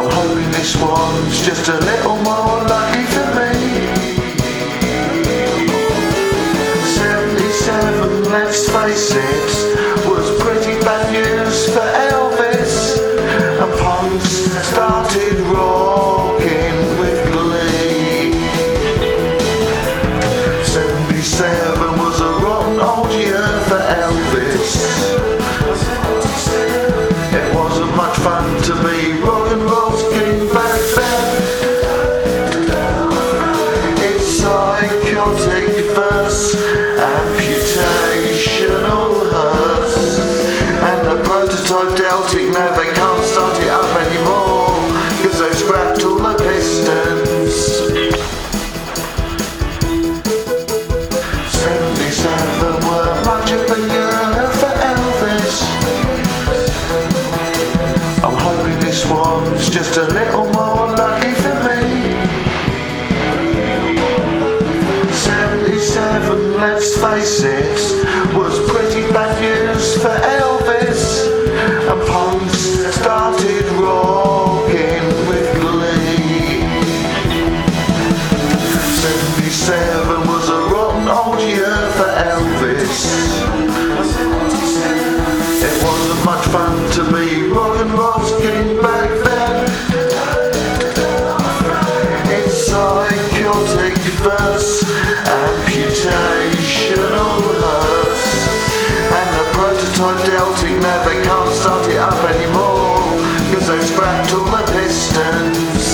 I'm hoping this one's just a little more lucky for me. 77, let's face it, was pretty bad news for Elvis. And punks started rocking with glee. 77 was a rotten old year for Elvis. It wasn't much fun to be rock and roll's king back then. It's psychotic verse, amputational hurts, and the prototype Deltic, now they can't start it up anymore, cause they've scrapped all the pistons. 77 were much of a year for Elvis. I'm hoping this one's just a little more lucky for me. 77, let's face it, was pretty bad news for Elvis. And punks started rocking with glee. 77 was a rotten old year for Elvis. It wasn't much fun to be rock and roll's king back then. It's psychotic verse, amputational hurts, and the prototype Deltic, now they can't start it up anymore, cause they've scrapped all the pistons.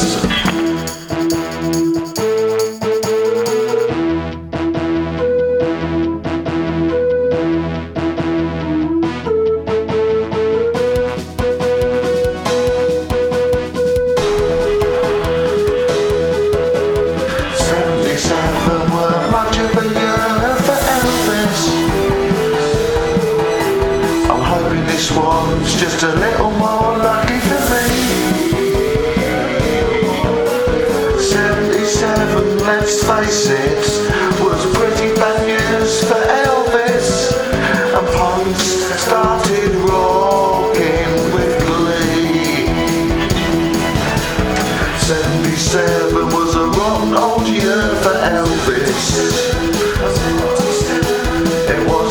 This one's just a little more lucky for me. 77, let's face it, was pretty bad news for Elvis. And punks started rocking with glee. 77 was a rotten old year for Elvis. It was